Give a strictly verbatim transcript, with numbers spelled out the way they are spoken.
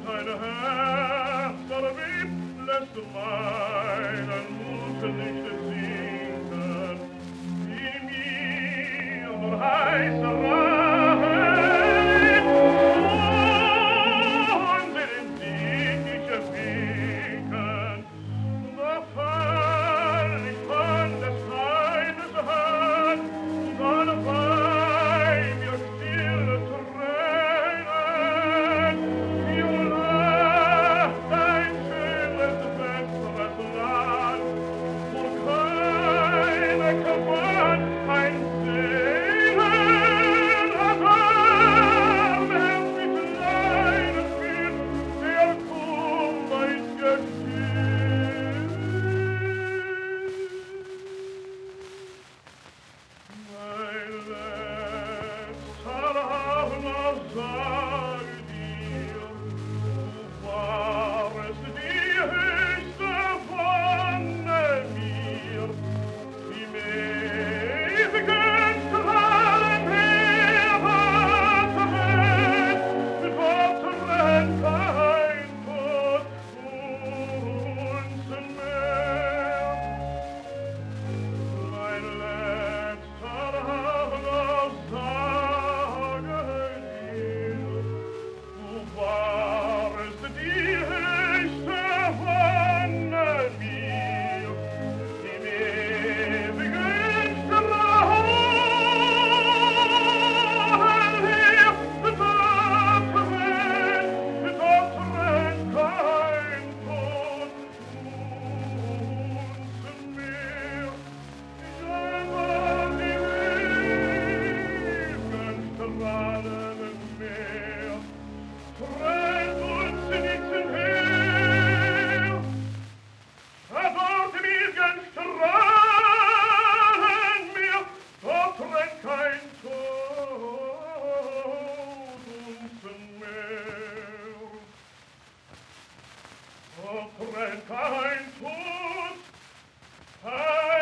Ein Herz erbebt, lässt meinen Mut nicht sinken, wie mir nur heiße Rache und den Dickiche winken. Da fall ich von des Feindes Hand, soll bei mir stille Tränen, Viola, dein schönes, besseres Land, wo keine Gewalt ein Seelenalarm erst mit Leiden führt, der Kummer ist gestillt. Mein letzter Armer sage dir, du warst die höchste Wonne mir, die ewigen Strahlen herwattert, mit Worten kein Tod uns mehr. Mein letzter Armer sage dir, du warst die höchste Wonne mir, im ewigen Strahlen her, bedachteren, bedachteren kein Tod uns mehr. Kein Tod, kein